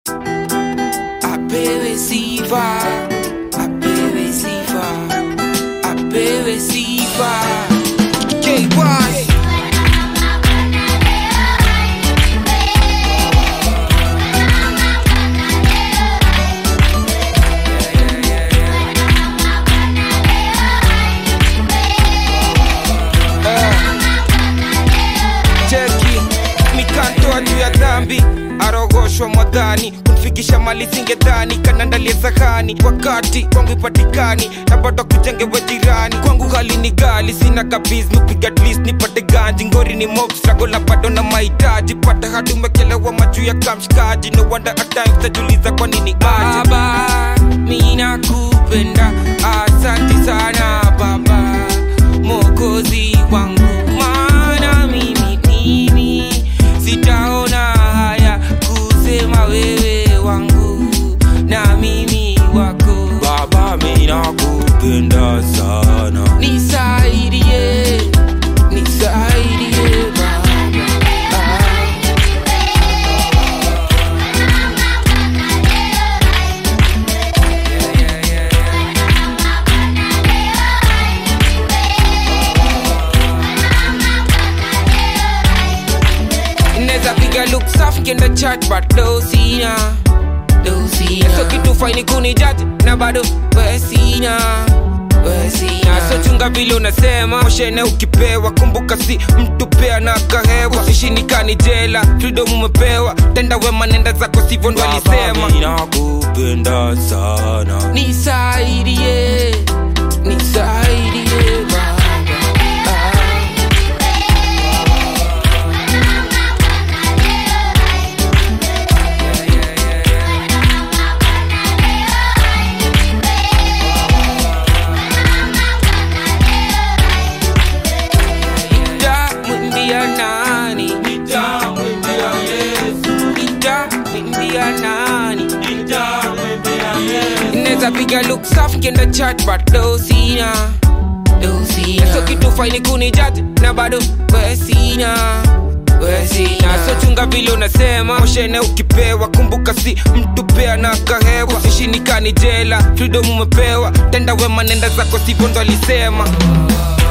Apewe sifa, apewe sifa, apewe sifa. K-Wise. Mikantoa juu ya dhambi, arogoshwa mwadhani, kunifikisha mali singedhani, kanandalia sahani, wakati kwangu ipatikani, na bado kujengewa jirani, kwangu hali ni gali, sina kabiz, nupiga at least nipate ganji, ngori ni mob, struggle na bado na mahitaji, pata hadi umekelewa maju ya kamshikaji, no wonder at times tajuliza kwa nini aje. Baba, mina kupenda, asante sana baba, Mwokozi wangu, maana mimi sitaona haya kusema wewe wangu na mimi wako. Baba, mimi nakupenda sana, nisaidie, nisaidie baba. Neza piga look safi kenda chat but dosina, dosina. So kitu fine kuni judge na bado wesina, wesina. So chunga vile unasema, moshene ukipewa, kumbuka si mtu pea na kahewa. Usishinikani jela, freedom umepewa, tenda wema nenda zako sivyo ndo alisema. Baba, mimi nakupenda sana, nisaidie, nisaidie baba. Neza piga look safi kenda chat but dosina, dosina. So kitu fine kuni judge na bado wesina, wesina. So chunga vile unasema, moshene ukipewa, kumbuka si mtu pea na kahewa. Usishinikani jela, freedom umepewa, tenda wema nenda zako sivyo ndo alisema.